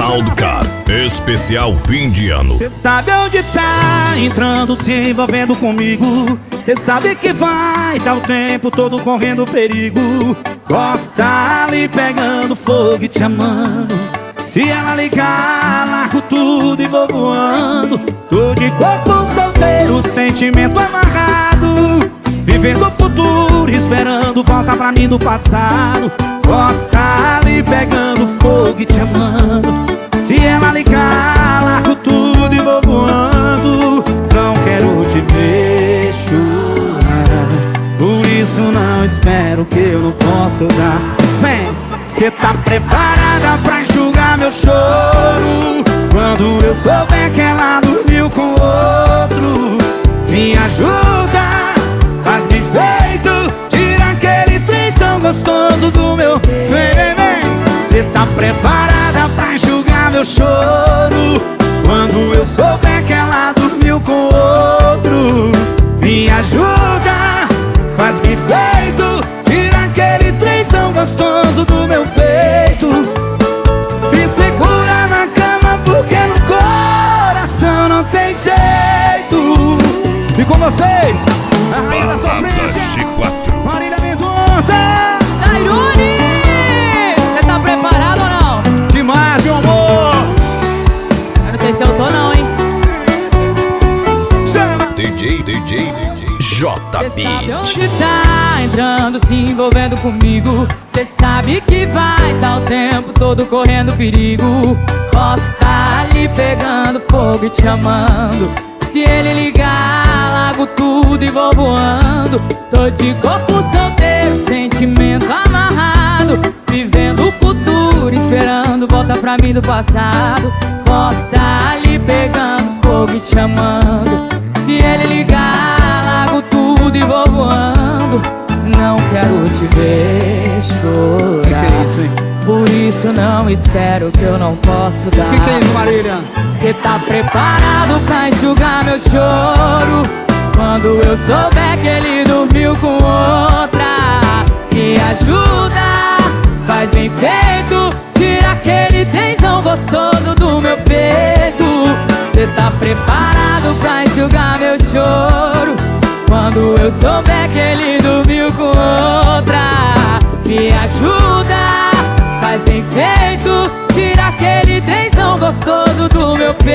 Ronaldo Car, especial fim de ano. Cê sabe onde tá entrando, se envolvendo comigo. Cê sabe que vai tá o tempo todo correndo perigo. Gosta ali pegando fogo e te amando. Se ela ligar, largo tudo e vou voando. Tô de corpo solteiro, sentimento amarrado, vivendo o futuro, esperando volta pra mim do passado. Gosta ali pegando fogo e te amando. Se ela ligar, largo tudo e vou voando. Não quero te ver chorar, por isso não espero que eu não possa dar. Vem! Cê tá preparada pra enxugar meu choro quando eu souber que ela dormiu com outro? Me ajuda, faz bem feito, tira aquele trenzão gostoso do meu. Vem, vem, vem. Cê tá preparada pra enxugar meu choro quando eu souber que ela dormiu com outro? Me ajuda, faz bem feito, tira aquele trenzão gostoso do meu peito. Me segura na cama porque no coração não tem jeito. E com vocês, a rainha da sofrência, Marília Mendonça. Tairone, cê tá preparado ou não? Demais, meu amor. Eu não sei se eu tô não, hein? DJ Cê sabe onde tá entrando, se envolvendo comigo. Cê sabe que vai tá o tempo todo correndo perigo. Posso estar ali pegando fogo e te amando. Se ele ligar, largo tudo e vou voando. Tô de corpo solteiro, sentimento amarrado, vivendo o futuro, esperando volta pra mim do passado. Posso estar ali pegando fogo e te amando. Se ele ligar, largo tudo e vou voando. Não quero te ver chorar, Que é isso, hein? por isso não espero que eu não posso dar. Que é isso, Marília? Cê tá preparado pra enxugar meu choro quando eu souber que ele dormiu com outra? Me ajuda, faz bem feito, tira aquele tensão gostoso do meu peito. Cê tá preparado pra enxugar meu choro quando eu souber que ele dormiu com outra? Me ajuda, faz bem feito, tira aquele tensão gostoso do meu peito.